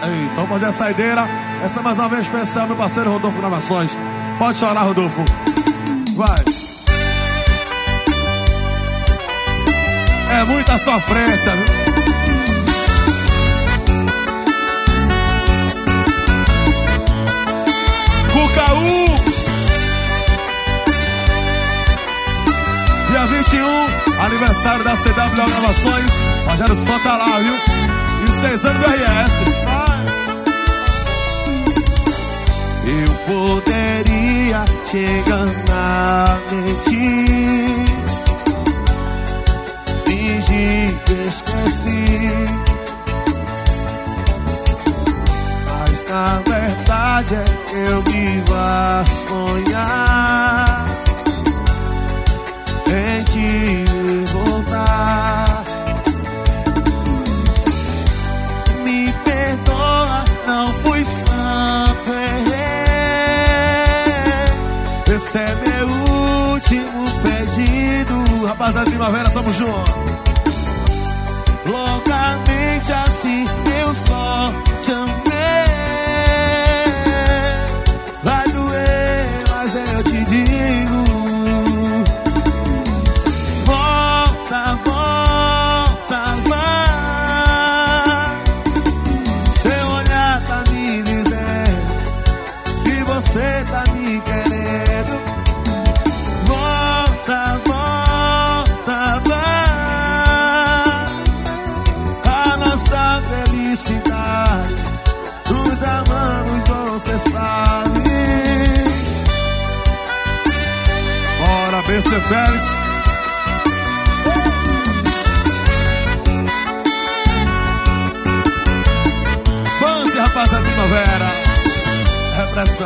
Então fazer a saideira. Essa é mais uma vez especial, meu parceiro Rodolfo Gravações. Pode chorar, Rodolfo. Vai. É muita sofrência, viu? Cucaú. Dia 21, aniversário da CW Gravações. Rogério Som tá lá, viu? E 6 anos do RS. Eu poderia te enganar, mentir, fingir que esqueci, mas na verdade é que eu vivo a sonhar em te voltar. Me perdoa, não fui santo, errei. Esse é meu último pedido. Rapaziada de Primavera, tamo junto. Loucamente assim eu só te amei. Vai doer, mas eu te digo: volta, volta, vai. Seu olhar tá me dizendo que você tá me querendo. Volta, volta, vai. A nossa felicidade, nos amamos, você sabe. Bora, BC Félix. Bance, rapaziada de Primavera. Repressão.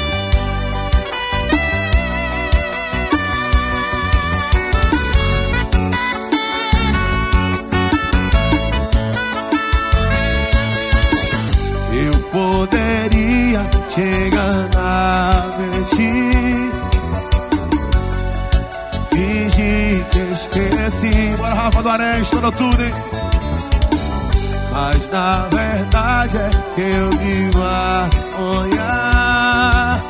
Eu poderia te enganar, mentir, fingir que esqueci. Bora, Rafa do Aranha, estourou tudo, hein? Mas na verdade é que eu vivo a sonhar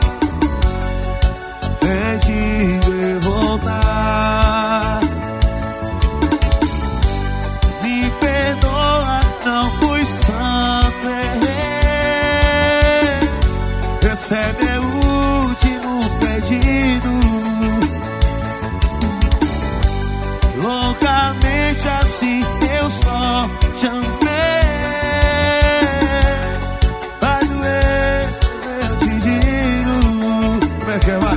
em te ver voltar. Me perdoa, não fui santo, errei. Esse é meu último pedido. Loucamente assim eu só te amei. Vai doer, eu te digo. Como é que é, vai?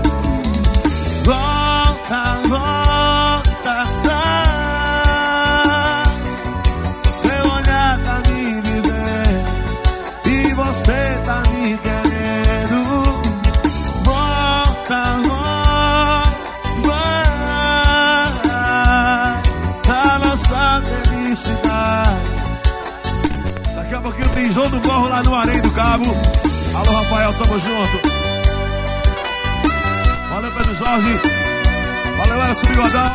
Volta, volta, vai. Seu olhar tá me dizendo e você tá me querendo. Volta, volta, vai. A nossa felicidade. Daqui a pouquinho tem João do Morro lá no Areia do Cabo. Alô, Rafael, tamo junto. Valeu, Pedro Jorge. Valeu, Elson Bigodão.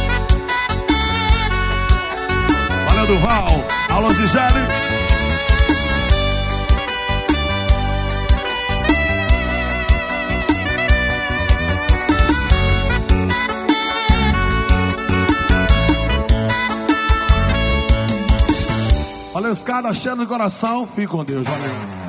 Valeu, Duval. Alô, Gisele. Valeu, escada, cheio no coração. Fique com Deus, valeu.